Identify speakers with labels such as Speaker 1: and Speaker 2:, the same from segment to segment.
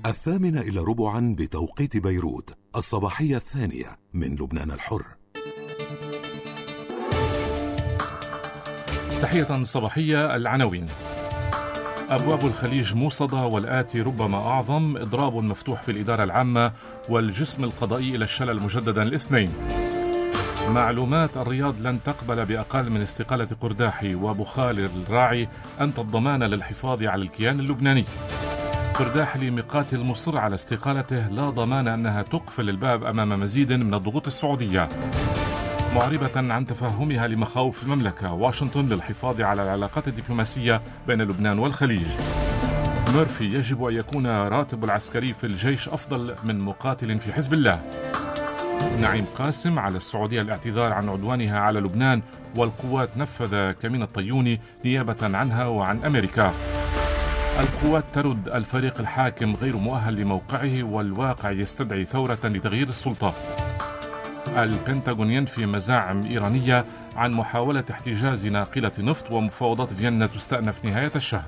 Speaker 1: 8:45 بتوقيت بيروت، الصباحية الثانية من لبنان الحر.
Speaker 2: تحية صباحية. العناوين: أبواب الخليج موصدة والآتي ربما أعظم، إضراب مفتوح في الإدارة العامة والجسم القضائي إلى الشلل مجددا الاثنين. معلومات: الرياض لن تقبل بأقل من استقالة قرداحي، وأبو خالد الراعي أنت الضمان للحفاظ على الكيان اللبناني. قرداحي مقاتل مصر على استقالته، لا ضمان أنها تقفل الباب أمام مزيد من الضغوط السعودية. معربة عن تفهمها لمخاوف المملكة، واشنطن للحفاظ على العلاقات الدبلوماسية بين لبنان والخليج. ميرفي: يجب أن يكون راتب العسكري في الجيش أفضل من مقاتل في حزب الله. نعيم قاسم: على السعودية الاعتذار عن عدوانها على لبنان، والقوات نفذ كمين الطيوني نيابة عنها وعن أمريكا. القوات ترد الفريق الحاكم غير مؤهل لموقعه، والواقع يستدعي ثورة لتغيير السلطة. البنتاغون ينفي مزاعم إيرانية عن محاولة احتجاز ناقلة نفط، ومفاوضات فيينا تستأنف نهاية الشهر.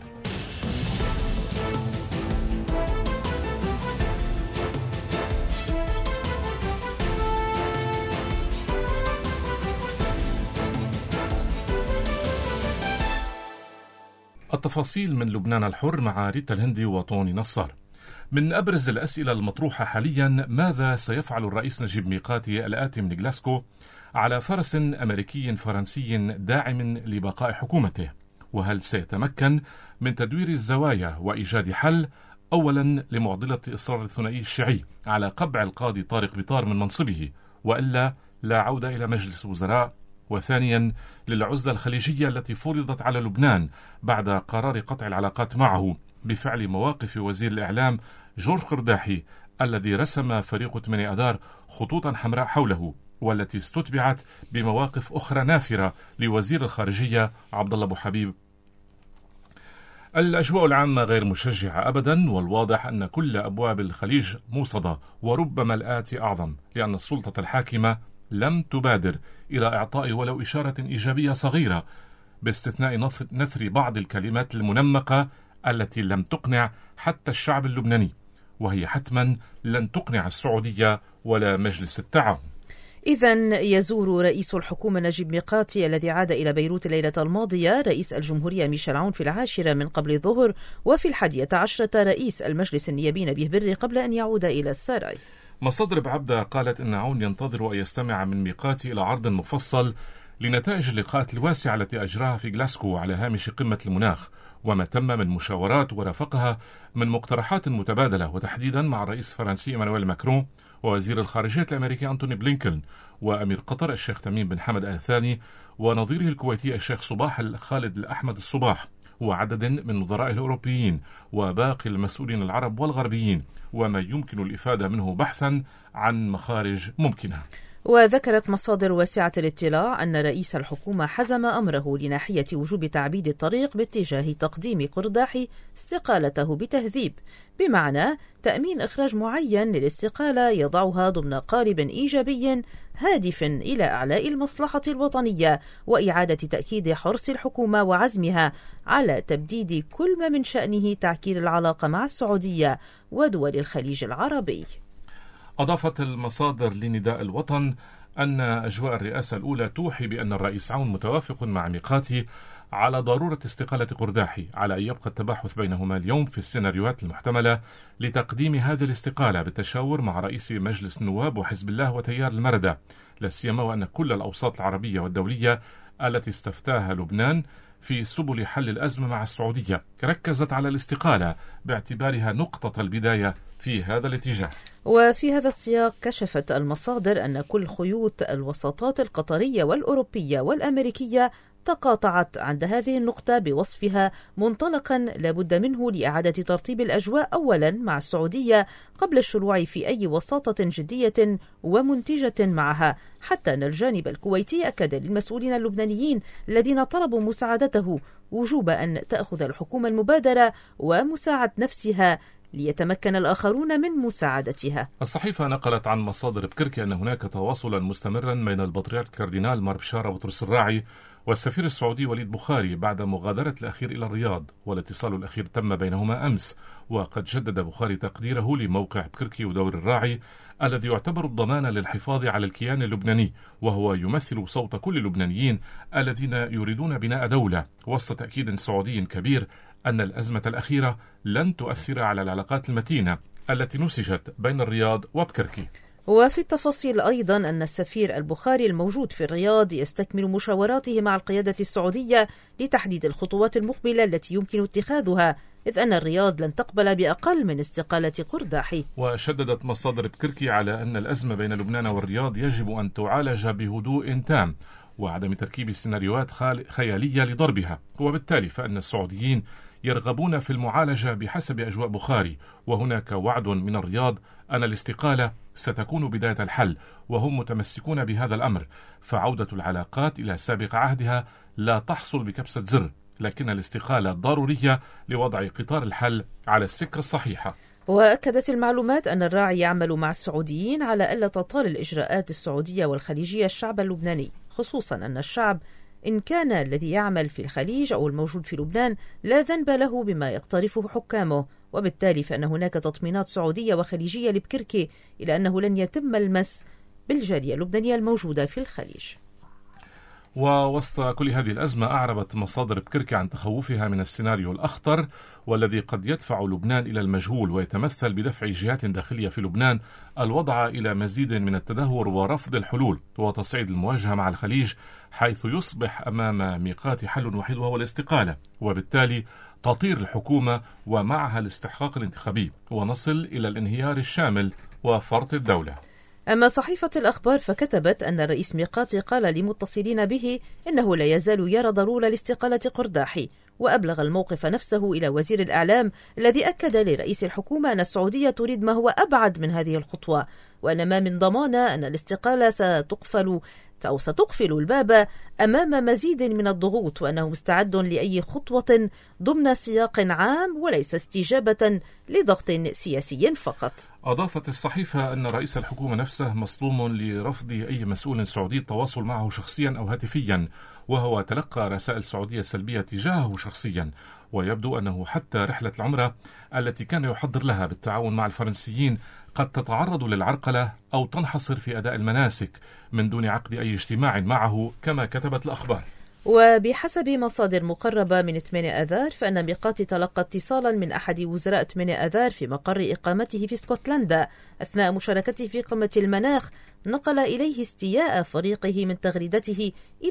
Speaker 2: التفاصيل من لبنان الحر مع ريتا الهندي وطوني نصار. من أبرز الأسئلة المطروحة حاليا: ماذا سيفعل الرئيس نجيب ميقاتي الآتي من جلاسكو على فرس أمريكي فرنسي داعم لبقاء حكومته؟ وهل سيتمكن من تدوير الزوايا وإيجاد حل، أولا لمعضلة إصرار الثنائي الشيعي على قبع القاضي طارق بطار من منصبه وإلا لا عودة إلى مجلس وزراء، وثانيا للعزلة الخليجية التي فرضت على لبنان بعد قرار قطع العلاقات معه بفعل مواقف وزير الإعلام جورج قرداحي الذي رسم فريق 8 آذار خطوطا حمراء حوله، والتي استتبعت بمواقف أخرى نافرة لوزير الخارجية عبد الله أبو حبيب. الأجواء العامة غير مشجعة أبدا، والواضح أن كل أبواب الخليج موصدة، وربما الآتي أعظم، لأن السلطة الحاكمة لم تبادر إلى إعطاء ولو إشارة إيجابية صغيرة، باستثناء نثر بعض الكلمات المنمقة التي لم تقنع حتى الشعب اللبناني، وهي حتما لن تقنع السعودية ولا مجلس التعاون.
Speaker 3: إذن يزور رئيس الحكومة نجيب ميقاتي الذي عاد إلى بيروت الليلة الماضية رئيس الجمهورية ميشيل عون في 10 من قبل الظهر، وفي 11 رئيس المجلس النيابي نبيه بري قبل أن يعود إلى السراي.
Speaker 2: مصادر بعبدة قالت إن عون ينتظر أن يستمع من ميقاتي إلى عرض مفصل لنتائج اللقاءات الواسعة التي أجراها في جلاسكو على هامش قمة المناخ، وما تم من مشاورات ورافقها من مقترحات متبادلة، وتحديدا مع الرئيس الفرنسي إيمانويل ماكرون ووزير الخارجية الأمريكي أنتوني بلينكن وأمير قطر الشيخ تميم بن حمد آل ثاني ونظيره الكويتي الشيخ صباح خالد الأحمد الصباح وعدد من نظرائه الأوروبيين وباقي المسؤولين العرب والغربيين، وما يمكن الإفادة منه بحثا عن مخارج ممكنة.
Speaker 3: وذكرت مصادر واسعة الاطلاع أن رئيس الحكومة حزم أمره لناحية وجوب تعبيد الطريق باتجاه تقديم قرداحي استقالته بتهذيب، بمعنى تأمين إخراج معين للاستقالة يضعها ضمن قالب إيجابي هادف إلى أعلاء المصلحة الوطنية وإعادة تأكيد حرص الحكومة وعزمها على تبديد كل ما من شأنه تعكير العلاقة مع السعودية ودول الخليج العربي.
Speaker 2: أضافت المصادر لنداء الوطن أن أجواء الرئاسة الأولى توحي بأن الرئيس عون متوافق مع ميقاتي على ضرورة استقالة قرداحي، على أن يبقى التباحث بينهما اليوم في السيناريوهات المحتملة لتقديم هذه الاستقالة بالتشاور مع رئيس مجلس النواب وحزب الله وتيار المردة، لا سيما وأن كل الأوساط العربية والدولية التي استفتاها لبنان في سبل حل الأزمة مع السعودية ركزت على الاستقالة باعتبارها نقطة البداية في هذا الاتجاه.
Speaker 3: وفي هذا السياق كشفت المصادر أن كل خيوط الوساطات القطرية والأوروبية والأمريكية تقاطعت عند هذه النقطة بوصفها منطلقا لابد منه لإعادة ترتيب الأجواء أولا مع السعودية قبل الشروع في أي وساطة جدية ومنتجة معها، حتى أن الجانب الكويتي أكد للمسؤولين اللبنانيين الذين طلبوا مساعدته وجوب أن تأخذ الحكومة المبادرة ومساعدة نفسها ليتمكن الآخرون من مساعدتها.
Speaker 2: الصحيفة نقلت عن مصادر بكركي أن هناك تواصلا مستمرا بين البطريرك كاردينال مار بشارة بطرس الراعي والسفير السعودي وليد بخاري بعد مغادرة الأخير إلى الرياض، والاتصال الأخير تم بينهما أمس. وقد جدد بخاري تقديره لموقع بكركي ودور الراعي الذي يعتبر الضمان للحفاظ على الكيان اللبناني، وهو يمثل صوت كل اللبنانيين الذين يريدون بناء دولة، وسط تأكيد سعودي كبير أن الأزمة الأخيرة لن تؤثر على العلاقات المتينة التي نسجت بين الرياض وبكركي.
Speaker 3: وفي التفاصيل أيضا أن السفير البخاري الموجود في الرياض يستكمل مشاوراته مع القيادة السعودية لتحديد الخطوات المقبلة التي يمكن اتخاذها، إذ أن الرياض لن تقبل بأقل من استقالة قرداحي.
Speaker 2: وشددت مصادر بكركي على أن الأزمة بين لبنان والرياض يجب أن تعالج بهدوء تام وعدم تركيب سيناريوهات خيالية لضربها، وبالتالي فإن السعوديين يرغبون في المعالجة بحسب أجواء بخاري، وهناك وعد من الرياض أن الاستقالة ستكون بداية الحل، وهم متمسكون بهذا الأمر. فعودة العلاقات إلى سابق عهدها لا تحصل بكبسة زر، لكن الاستقالة ضرورية لوضع قطار الحل على السكة الصحيحة.
Speaker 3: وأكدت المعلومات أن الراعي يعمل مع السعوديين على ألا تطال الإجراءات السعودية والخليجية الشعب اللبناني، خصوصا أن الشعب إن كان الذي يعمل في الخليج أو الموجود في لبنان لا ذنب له بما يقترفه حكامه، وبالتالي فإن هناك تطمينات سعودية وخليجية لبكركي إلى أنه لن يتم المس بالجالية اللبنانية الموجودة في الخليج.
Speaker 2: ووسط كل هذه الأزمة أعربت مصادر بكركي عن تخوفها من السيناريو الأخطر والذي قد يدفع لبنان إلى المجهول، ويتمثل بدفع جهات داخلية في لبنان الوضع إلى مزيد من التدهور ورفض الحلول وتصعيد المواجهة مع الخليج، حيث يصبح أمام ميقات حل وحيد وهو الاستقالة، وبالتالي تطير الحكومة ومعها الاستحقاق الانتخابي، ونصل إلى الانهيار الشامل وفرط الدولة.
Speaker 3: أما صحيفة الأخبار فكتبت أن الرئيس ميقاتي قال لمتصلين به إنه لا يزال يرى ضرورة لاستقالة قرداحي، وأبلغ الموقف نفسه إلى وزير الإعلام الذي أكد لرئيس الحكومة أن السعودية تريد ما هو أبعد من هذه الخطوة، وأن ما من ضمانة أن الاستقالة ستقفل الباب أمام مزيد من الضغوط، وأنه مستعد لأي خطوة ضمن سياق عام وليس استجابة لضغط سياسي فقط.
Speaker 2: أضافت الصحيفة أن رئيس الحكومة نفسه مصدوم لرفض أي مسؤول سعودي التواصل معه شخصيا أو هاتفيا، وهو تلقى رسائل سعودية سلبية تجاهه شخصيا، ويبدو أنه حتى رحلة العمرة التي كان يحضر لها بالتعاون مع الفرنسيين قد تتعرض للعرقلة أو تنحصر في أداء المناسك من دون عقد أي اجتماع معه كما كتبت الأخبار.
Speaker 3: وبحسب مصادر مقربة من 8 آذار فإن ميقاتي تلقى اتصالا من أحد وزراء 8 آذار في مقر إقامته في اسكتلندا أثناء مشاركته في قمة المناخ، نقل إليه استياء فريقه من تغريدته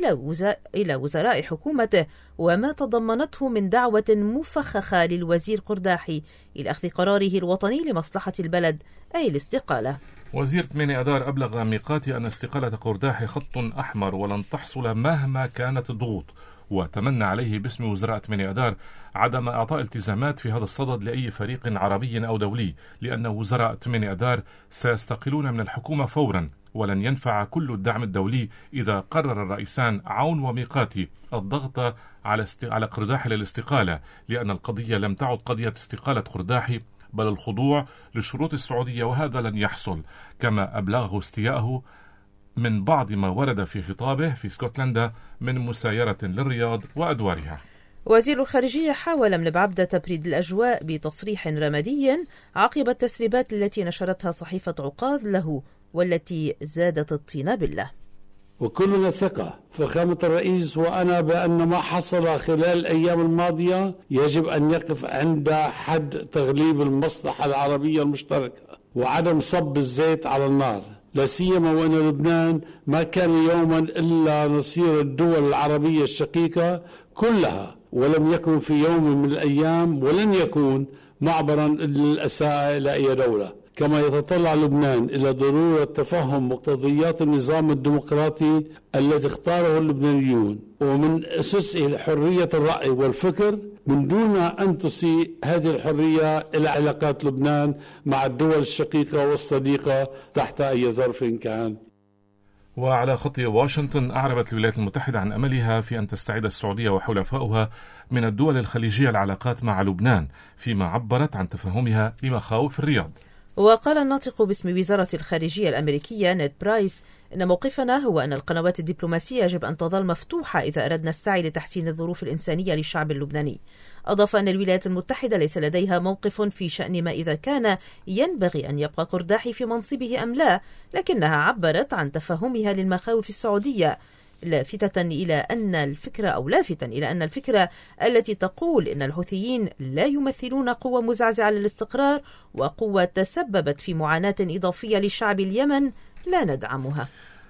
Speaker 3: إلى وزراء حكومته وما تضمنته من دعوة مفخخة للوزير قرداحي إلى أخذ قراره الوطني لمصلحة البلد أي الاستقالة.
Speaker 2: وزير 8 آذار أبلغ ميقاتي أن استقالة قرداحي خط أحمر ولن تحصل مهما كانت الضغوط، وتمنى عليه باسم وزراء 8 آذار عدم إعطاء التزامات في هذا الصدد لأي فريق عربي أو دولي، لأن وزراء 8 آذار سيستقيلون من الحكومة فورا، ولن ينفع كل الدعم الدولي إذا قرر الرئيسان عون وميقاتي الضغط على قرداحي للاستقالة، لأن القضية لم تعد قضية استقالة قرداحي بل الخضوع للشروط السعودية، وهذا لن يحصل، كما أبلغه استياءه من بعض ما ورد في خطابه في اسكتلندا من مسايرة للرياض وأدوارها.
Speaker 3: وزير الخارجية حاول من بعبدة تبريد الأجواء بتصريح رمادي عقب التسريبات التي نشرتها صحيفة عقاد له والتي زادت الطين بلة.
Speaker 4: وكلنا ثقة فخامة الرئيس وأنا بأن ما حصل خلال الأيام الماضية يجب أن يقف عند حد تغليب المصلحة العربية المشتركة وعدم صب الزيت على النار، لا سيما وأن لبنان ما كان يوما إلا نصير الدول العربية الشقيقة كلها، ولم يكن في يوم من الأيام ولن يكون معبرا للأساءة إلى أي دولة. كما يتطلع لبنان إلى ضرورة تفهم مقتضيات النظام الديمقراطي الذي اختاره اللبنانيون ومن أسسه حرية الرأي والفكر من دون أن تسيء هذه الحرية إلى علاقات لبنان مع الدول الشقيقة والصديقة تحت أي ظرف كان.
Speaker 2: وعلى خط واشنطن، أعربت الولايات المتحدة عن أملها في أن تستعيد السعودية وحلفاؤها من الدول الخليجية العلاقات مع لبنان، فيما عبرت عن تفهمها لمخاوف الرياض.
Speaker 3: وقال الناطق باسم وزارة الخارجية الأمريكية نيد برايس إن موقفنا هو أن القنوات الدبلوماسية يجب أن تظل مفتوحة إذا أردنا السعي لتحسين الظروف الإنسانية للشعب اللبناني. أضاف أن الولايات المتحدة ليس لديها موقف في شأن ما إذا كان ينبغي أن يبقى قرداحي في منصبه أم لا، لكنها عبرت عن تفهمها للمخاوف السعودية، لافتا إلى أن الفكرة التي تقول إن الحوثيين لا يمثلون قوة مزعزعة للاستقرار وقوة تسببت في معاناة إضافية لشعب اليمن لا ندعمها.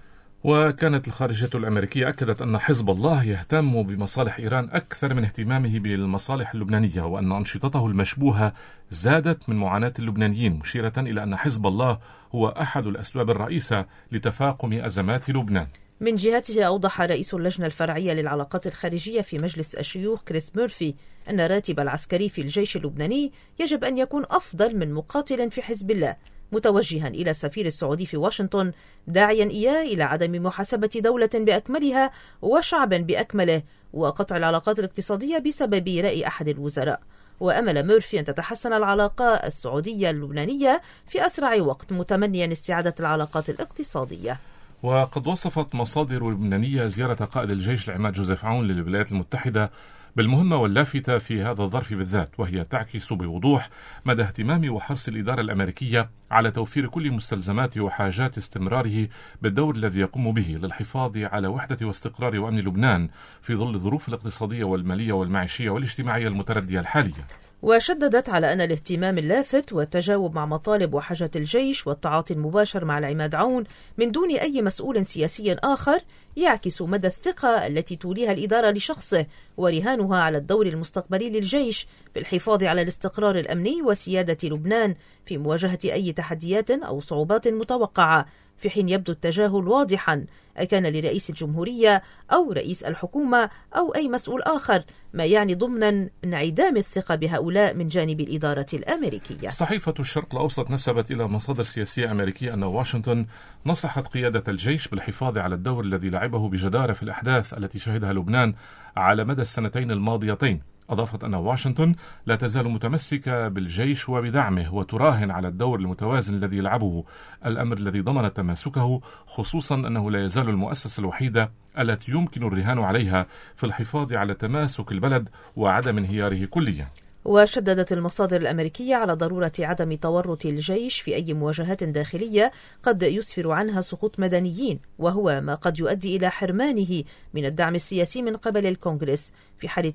Speaker 2: وكانت الخارجية الأمريكية أكدت أن حزب الله يهتم بمصالح إيران أكثر من اهتمامه بالمصالح اللبنانية، وأن أنشطته المشبوهة زادت من معاناة اللبنانيين، مشيرة إلى أن حزب الله هو أحد الأسباب الرئيسة لتفاقم أزمات لبنان.
Speaker 3: من جهته أوضح رئيس اللجنة الفرعية للعلاقات الخارجية في مجلس الشيوخ كريس ميرفي أن الراتب العسكري في الجيش اللبناني يجب أن يكون أفضل من مقاتل في حزب الله، متوجها إلى السفير السعودي في واشنطن داعيا إياه إلى عدم محاسبة دولة بأكملها وشعب بأكمله وقطع العلاقات الاقتصادية بسبب رأي أحد الوزراء. وأمل ميرفي أن تتحسن العلاقة السعودية اللبنانية في أسرع وقت، متمنيا استعادة العلاقات الاقتصادية.
Speaker 2: وقد وصفت مصادر لبنانية زيارة قائد الجيش العماد جوزيف عون للولايات المتحدة بالمهمة واللافتة في هذا الظرف بالذات، وهي تعكس بوضوح مدى اهتمام وحرص الإدارة الأمريكية على توفير كل مستلزمات وحاجات استمراره بالدور الذي يقوم به للحفاظ على وحدة واستقرار وأمن لبنان في ظل الظروف الاقتصادية والمالية والمعيشية والاجتماعية المتردية الحالية.
Speaker 3: وشددت على أن الاهتمام اللافت والتجاوب مع مطالب وحاجات الجيش والتعاطي المباشر مع العماد عون من دون أي مسؤول سياسي آخر يعكس مدى الثقة التي توليها الإدارة لشخصه ورهانها على الدور المستقبلي للجيش بالحفاظ على الاستقرار الأمني وسيادة لبنان في مواجهة أي تحديات أو صعوبات متوقعة، في حين يبدو التجاهل واضحا أكان لرئيس الجمهورية أو رئيس الحكومة أو أي مسؤول آخر، ما يعني ضمنا انعدام الثقة بهؤلاء من جانب الإدارة الأمريكية.
Speaker 2: صحيفة الشرق الأوسط نسبت إلى مصادر سياسية أمريكية أن واشنطن نصحت قيادة الجيش بالحفاظ على الدور الذي لعبه بجدارة في الأحداث التي شهدها لبنان على مدى السنتين الماضيتين. أضافت أن واشنطن لا تزال متمسكة بالجيش وبدعمه وتراهن على الدور المتوازن الذي يلعبه، الأمر الذي ضمن تماسكه، خصوصا أنه لا يزال المؤسسة الوحيدة التي يمكن الرهان عليها في الحفاظ على تماسك البلد وعدم انهياره كليا.
Speaker 3: وشددت المصادر الأمريكية على ضرورة عدم تورط الجيش في أي مواجهات داخلية قد يسفر عنها سقوط مدنيين، وهو ما قد يؤدي إلى حرمانه من الدعم السياسي من قبل الكونغرس في حال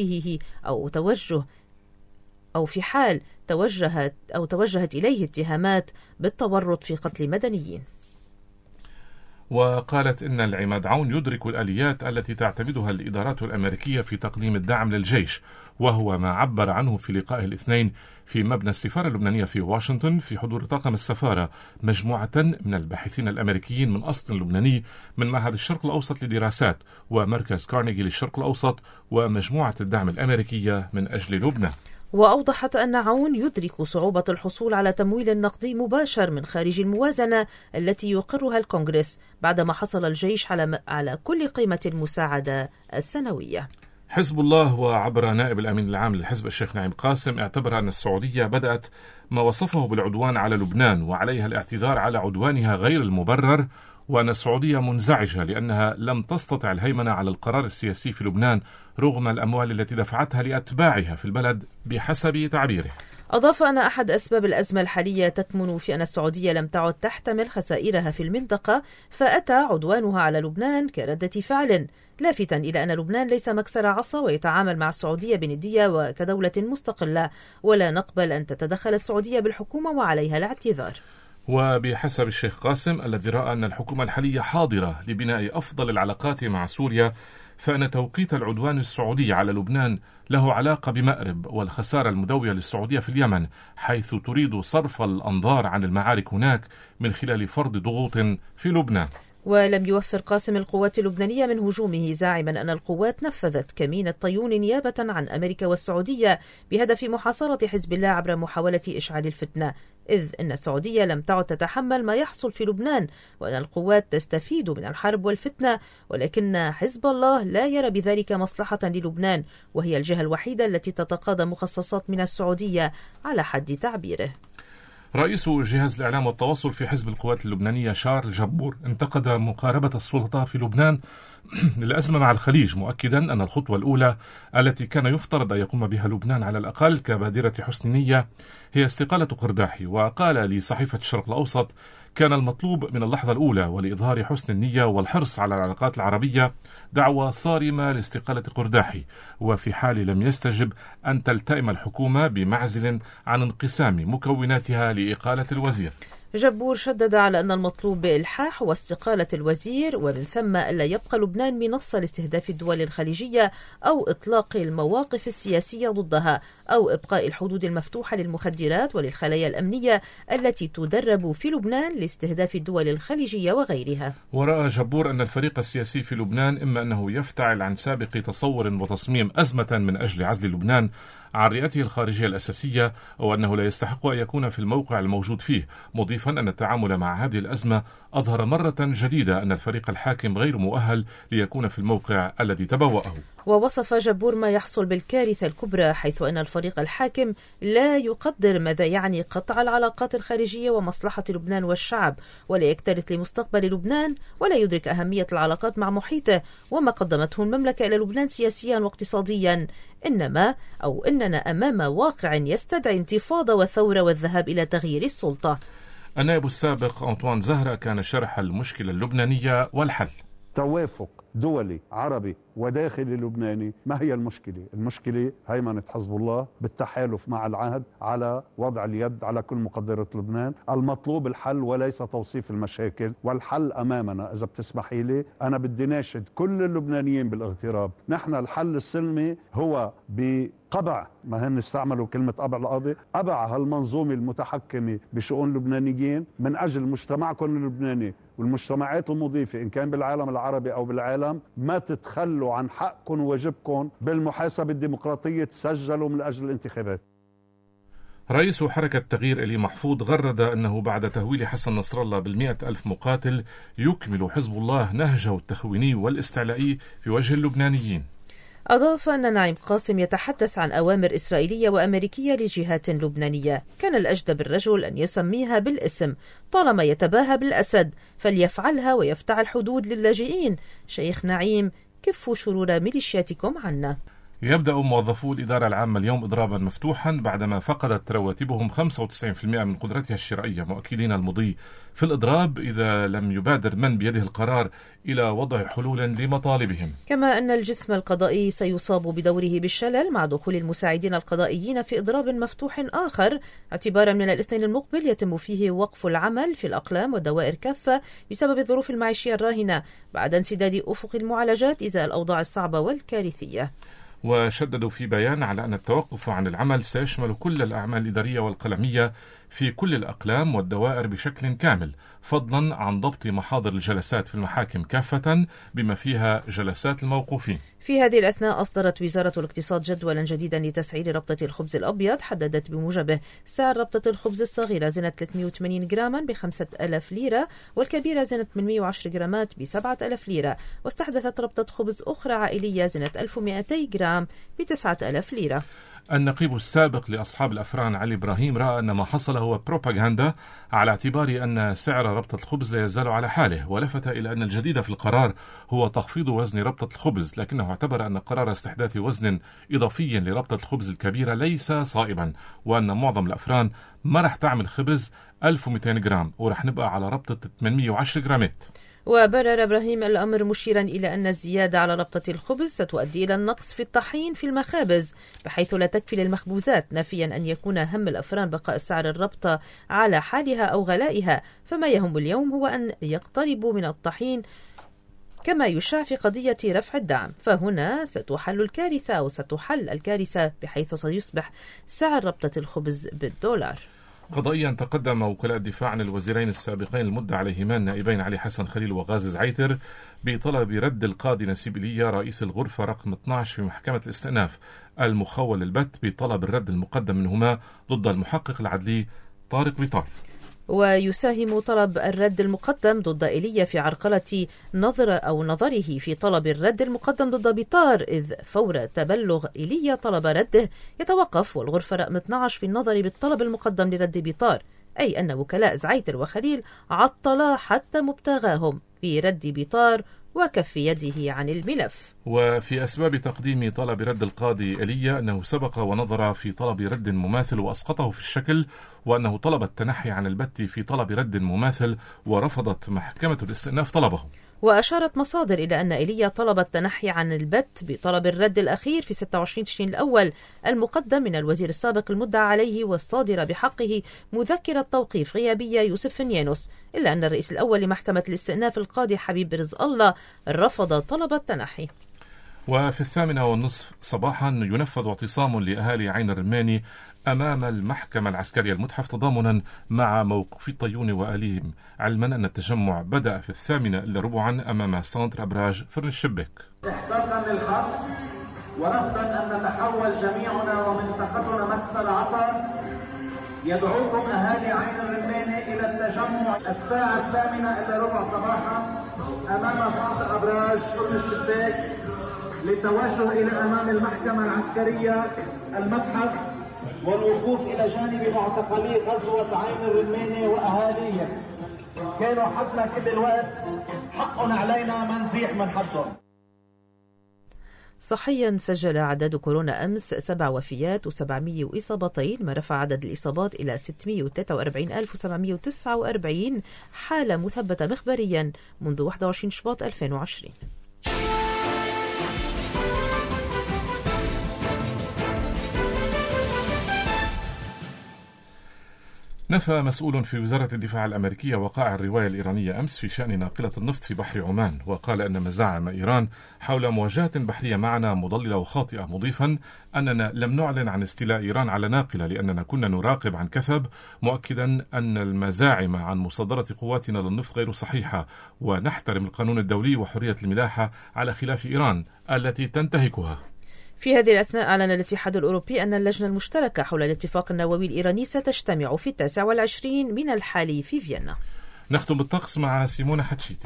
Speaker 3: توجهت إليه اتهامات بالتورط في قتل مدنيين.
Speaker 2: وقالت إن العماد عون يدرك الآليات التي تعتمدها الإدارات الأمريكية في تقديم الدعم للجيش، وهو ما عبر عنه في لقائه الاثنين في مبنى السفارة اللبنانية في واشنطن في حضور طاقم السفارة مجموعة من الباحثين الأمريكيين من أصل لبناني من معهد الشرق الأوسط لدراسات ومركز كارنيجي للشرق الأوسط ومجموعة الدعم الأمريكية من أجل لبنان.
Speaker 3: وأوضحت أن عون يدرك صعوبة الحصول على تمويل نقدي مباشر من خارج الموازنة التي يقرها الكونغرس بعدما حصل الجيش على كل قيمة المساعدة السنوية.
Speaker 2: حزب الله وعبر نائب الأمين العام للحزب الشيخ نعيم قاسم اعتبر أن السعودية بدأت ما وصفه بالعدوان على لبنان وعليها الاعتذار على عدوانها غير المبرر، وأن السعودية منزعجة لأنها لم تستطع الهيمنة على القرار السياسي في لبنان رغم الأموال التي دفعتها لأتباعها في البلد بحسب تعبيره.
Speaker 3: أضاف أن أحد أسباب الأزمة الحالية تكمن في أن السعودية لم تعد تحتمل خسائرها في المنطقة، فأتى عدوانها على لبنان كردة فعل، لافتا إلى أن لبنان ليس مكسر عصا ويتعامل مع السعودية بندية وكدولة مستقلة، ولا نقبل أن تتدخل السعودية بالحكومة وعليها الاعتذار.
Speaker 2: وبحسب الشيخ قاسم الذي رأى أن الحكومة الحالية حاضرة لبناء أفضل العلاقات مع سوريا، فإن توقيت العدوان السعودي على لبنان له علاقة بمأرب والخسارة المدوية للسعودية في اليمن، حيث تريد صرف الأنظار عن المعارك هناك من خلال فرض ضغوط في لبنان.
Speaker 3: ولم يوفر قاسم القوات اللبنانية من هجومه، زاعما أن القوات نفذت كمين الطيون نيابة عن أمريكا والسعودية بهدف محاصرة حزب الله عبر محاولة إشعال الفتنة، إذ أن السعودية لم تعد تتحمل ما يحصل في لبنان، وأن القوات تستفيد من الحرب والفتنة، ولكن حزب الله لا يرى بذلك مصلحة للبنان، وهي الجهة الوحيدة التي تتقاضى مخصصات من السعودية على حد تعبيره.
Speaker 2: رئيس جهاز الإعلام والتواصل في حزب القوات اللبنانية شارل جبور انتقد مقاربة السلطات في لبنان للأزمة مع الخليج، مؤكدا أن الخطوة الأولى التي كان يفترض أن يقوم بها لبنان على الأقل كبادرة حسن نية هي استقالة قرداحي. وقال لصحيفة الشرق الأوسط: كان المطلوب من اللحظة الأولى ولإظهار حسن النية والحرص على العلاقات العربية دعوة صارمة لاستقالة قرداحي، وفي حال لم يستجب أن تلتئم الحكومة بمعزل عن انقسام مكوناتها لإقالة الوزير.
Speaker 3: جبور شدد على أن المطلوب بإلحاح واستقالة الوزير، ومن ثم ألا يبقى لبنان منصة لاستهداف الدول الخليجية أو إطلاق المواقف السياسية ضدها أو إبقاء الحدود المفتوحة للمخدرات وللخلايا الأمنية التي تدرب في لبنان لاستهداف الدول الخليجية وغيرها.
Speaker 2: ورأى جبور أن الفريق السياسي في لبنان إما أنه يفتعل عن سابق تصور وتصميم أزمة من أجل عزل لبنان عن رئته الخارجية الأساسية، أو أنه لا يستحق أن يكون في الموقع الموجود فيه، مضيفا أن التعامل مع هذه الأزمة أظهر مرة جديدة أن الفريق الحاكم غير مؤهل ليكون في الموقع الذي تبوأه.
Speaker 3: ووصف جبور ما يحصل بالكارثة الكبرى، حيث أن الفريق الحاكم لا يقدر ماذا يعني قطع العلاقات الخارجية ومصلحة لبنان والشعب، ولا يكترث لمستقبل لبنان، ولا يدرك أهمية العلاقات مع محيطه وما قدمته المملكة إلى لبنان سياسيا واقتصاديا. إننا أمام واقع يستدعي انتفاضة وثورة والذهاب إلى تغيير السلطة.
Speaker 2: النائب السابق أنطوان زهرة كان شرح المشكلة اللبنانية والحل.
Speaker 5: توافق دولي عربي وداخلي لبناني. ما هي المشكلة؟ المشكلة هيمنة حزب الله بالتحالف مع العهد على وضع اليد على كل مقدرات لبنان. المطلوب الحل وليس توصيف المشاكل، والحل أمامنا. إذا بتسمحي لي أنا بدي ناشد كل اللبنانيين بالاغتراب. نحن الحل السلمي هو بقبع، ما هن استعملوا كلمة قبع القاضي، قبع هالمنظومة المتحكمة بشؤون اللبنانيين من أجل مجتمعكم اللبناني والمجتمعات المضيفة إن كان بالعالم العربي أو بالعالم. ما تتخلوا عن حقكم وواجبكم بالمحاسبة الديمقراطية، تسجلوا من أجل الانتخابات.
Speaker 2: رئيس حركة تغيير إلي محفوظ غرد أنه بعد تهويل حسن نصر الله ب100,000 مقاتل يكمل حزب الله نهجه التخويني والاستعلائي في وجه اللبنانيين.
Speaker 3: أضاف أن نعيم قاسم يتحدث عن أوامر إسرائيلية وأمريكية لجهات لبنانية، كان الأجدى الرجل أن يسميها بالاسم، طالما يتباهى بالأسد فليفعلها ويفتح الحدود للاجئين. شيخ نعيم: كفوا شرور ميليشياتكم عنا.
Speaker 2: يبدأ موظفو الإدارة العامة اليوم إضرابا مفتوحا بعدما فقدت رواتبهم 95% من قدرتها الشرائية، مؤكدين المضي في الإضراب إذا لم يبادر من بيده القرار إلى وضع حلول لمطالبهم.
Speaker 3: كما أن الجسم القضائي سيصاب بدوره بالشلل مع دخول المساعدين القضائيين في إضراب مفتوح آخر، اعتبارا من الاثنين المقبل يتم فيه وقف العمل في الأقلام والدوائر كافة بسبب الظروف المعيشية الراهنة بعد انسداد أفق المعالجات إزاء الأوضاع الصعبة والكارثية.
Speaker 2: وشددوا في بيان على أن التوقف عن العمل سيشمل كل الأعمال الإدارية والقلمية في كل الأقلام والدوائر بشكل كامل، فضلا عن ضبط محاضر الجلسات في المحاكم كافة بما فيها جلسات الموقوفين.
Speaker 3: في هذه الأثناء أصدرت وزارة الاقتصاد جدولا جديدا لتسعير ربطة الخبز الأبيض، حددت بموجبه سعر ربطة الخبز الصغيرة زنة 380 جراما ب5,000 ليرة، والكبيرة زنة 810 جرامات ب7,000 ليرة، واستحدثت ربطة خبز أخرى عائلية زنة 1200 جرام ب9,000 ليرة.
Speaker 2: النقيب السابق لأصحاب الأفران علي إبراهيم رأى أن ما حصل هو بروباغندا على اعتبار أن سعر ربطة الخبز لا يزال على حاله، ولفت إلى أن الجديد في القرار هو تخفيض وزن ربطة الخبز، لكنه اعتبر أن قرار استحداث وزن إضافي لربطة الخبز الكبيرة ليس صائبا، وأن معظم الأفران ما رح تعمل خبز 1200 جرام ورح نبقى على ربطة 810 جرامات.
Speaker 3: وبرر إبراهيم الأمر مشيرا إلى أن الزيادة على ربطة الخبز ستؤدي إلى النقص في الطحين في المخابز بحيث لا تكفي للمخبوزات، نافيا أن يكون هم الأفران بقاء سعر الربطة على حالها أو غلائها، فما يهم اليوم هو أن يقتربوا من الطحين كما يشاع في قضية رفع الدعم، فهنا ستحل الكارثة بحيث سيصبح سعر ربطة الخبز بالدولار.
Speaker 2: قضائيا تقدم وكلاء الدفاع عن الوزيرين السابقين المدعى عليهما النائبين علي حسن خليل وغازي زعيتر بطلب رد القاضي نسيب إيليا رئيس الغرفة رقم 12 في محكمة الاستئناف المخول البت بطلب الرد المقدم منهما ضد المحقق العدلي طارق بيطار.
Speaker 3: ويساهم طلب الرد المقدم ضد إيليا في عرقلة نظره في طلب الرد المقدم ضد بيطار، إذ فور تبلغ إيليا طلب رده يتوقف والغرفة رقم 12 في النظر بالطلب المقدم لرد بيطار، أي أن وكلاء زعيتر وخليل عطلا حتى مبتغاهم في رد بيطار وكف يده عن الملف.
Speaker 2: وفي أسباب تقديم طلب رد القاضي إيليا أنه سبق ونظر في طلب رد مماثل وأسقطه في الشكل، وأنه طلب التنحي عن البت في طلب رد مماثل ورفضت محكمة الاستئناف طلبه.
Speaker 3: وأشارت مصادر إلى أن إيليا طلب التنحي عن البت بطلب الرد الأخير في 26 تشرين الأول المقدم من الوزير السابق المدعى عليه والصادر بحقه مذكرة توقيف غيابية يوسف فنيانوس، إلا أن الرئيس الأول لمحكمة الاستئناف القاضي حبيب رزق الله رفض طلب التنحي.
Speaker 2: وفي 8:30 صباحا ينفذ اعتصام لأهالي عين الرماني أمام المحكمة العسكرية المتحف تضامنا مع موقف الطيون وآليهم، علما أن التجمع بدأ في 8:45 أمام سنتر أبراج فرن الشباك.
Speaker 6: احقاقا للحق ورفضا أن نتحول جميعنا ومنطقتنا مكس العصر، يدعوكم أهالي عين الرماني إلى التجمع الساعة 8:15 صباحا أمام سنتر أبراج فرن الشباك للتوجه إلى أمام المحكمة العسكرية المتحف والوقوف إلى جانب معتقلي غزوة عين الرماني وأهاليهم. كانوا حدنا كل الوقت، حق علينا ما نزيح من حدهم.
Speaker 3: صحيا سجل عدد كورونا أمس 7 وفيات و700 إصابتين، ما رفع عدد الإصابات إلى 643,749 حالة مثبتة مخبريا منذ 21 شباط 2020.
Speaker 2: نفى مسؤول في وزارة الدفاع الأمريكية وقائع الرواية الإيرانية أمس في شأن ناقلة النفط في بحر عمان، وقال أن مزاعم إيران حول مواجهة بحرية معنا مضللة وخاطئة، مضيفا أننا لم نعلن عن استيلاء إيران على ناقلة لأننا كنا نراقب عن كثب، مؤكدا أن المزاعم عن مصادرة قواتنا للنفط غير صحيحة، ونحترم القانون الدولي وحرية الملاحة على خلاف إيران التي تنتهكها.
Speaker 3: في هذه الأثناء أعلن الاتحاد الأوروبي أن اللجنة المشتركة حول الاتفاق النووي الإيراني ستجتمع في 29 من الحالي في فيينا.
Speaker 2: نختم بالطقس مع سيمونة حتشيتي.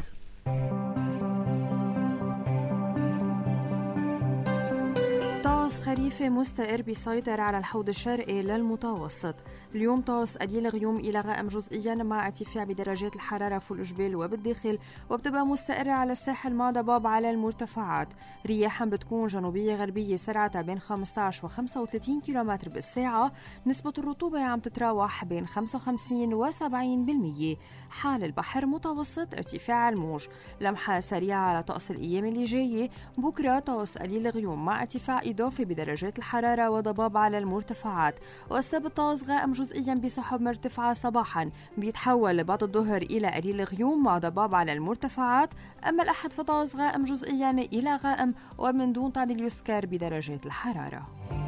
Speaker 7: طقس خريفي مستقر بيسيطر على الحوض الشرقي للمتوسط. اليوم طقس قليل غيوم إلى غائم جزئيا مع ارتفاع بدرجات الحرارة في الجبال وبالداخل، وبتبقى مستقرة على الساحل مع ضباب على المرتفعات. رياحا بتكون جنوبية غربية سرعتها بين 15 و 35 كيلومتر بالساعة. نسبة الرطوبة عم تتراوح بين 55 و 70%. حال البحر متوسط ارتفاع الموج. لمحة سريعة على طقس الأيام اللي جاية. بكرة طقس قليل غيوم مع ارتفاع إضافي بدرجات الحرارة وضباب على المرتفعات. والسبت طقس غائم جزئيا بسحب مرتفعة صباحا، بيتحول بعد الظهر إلى قليل غيوم مع ضباب على المرتفعات. أما الأحد فطقس غائم جزئيا إلى غائم ومن دون تعديل يسكر بدرجات الحرارة.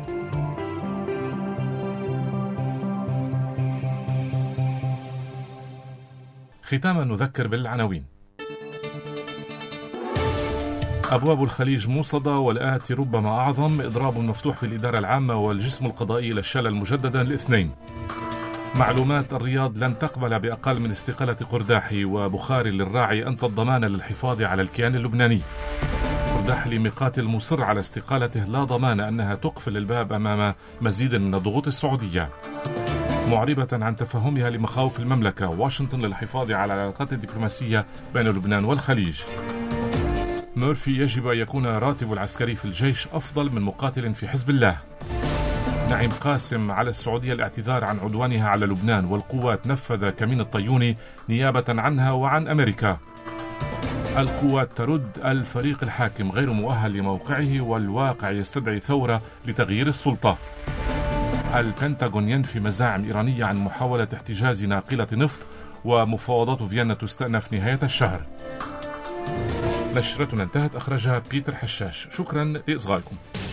Speaker 2: ختاما نذكر بالعناوين. أبواب الخليج موصدة والآتي ربما أعظم، إضراب مفتوح في الإدارة العامة والجسم القضائي للشلل مجددا الاثنين. معلومات الرياض لن تقبل بأقل من استقالة قرداحي، وبخاري للراعي أنت الضمان للحفاظ على الكيان اللبناني. قرداحي مقاتل مصر على استقالته، لا ضمان أنها تقفل الباب أمام مزيد من الضغوط السعودية. معربة عن تفهمها لمخاوف المملكة، واشنطن للحفاظ على العلاقات الدبلوماسية بين لبنان والخليج. مورفي يجب أن يكون راتب العسكري في الجيش أفضل من مقاتل في حزب الله. نعيم قاسم على السعودية الاعتذار عن عدوانها على لبنان، والقوات نفذ كمين الطيوني نيابة عنها وعن أمريكا. القوات ترد الفريق الحاكم غير مؤهل لموقعه، والواقع يستدعي ثورة لتغيير السلطة. البنتاغون ينفي مزاعم إيرانية عن محاولة احتجاز ناقلة نفط، ومفاوضات فيينا تستأنف نهاية الشهر. نشرتنا انتهت، أخرجها بيتر حشاش. شكرا لإصغائكم.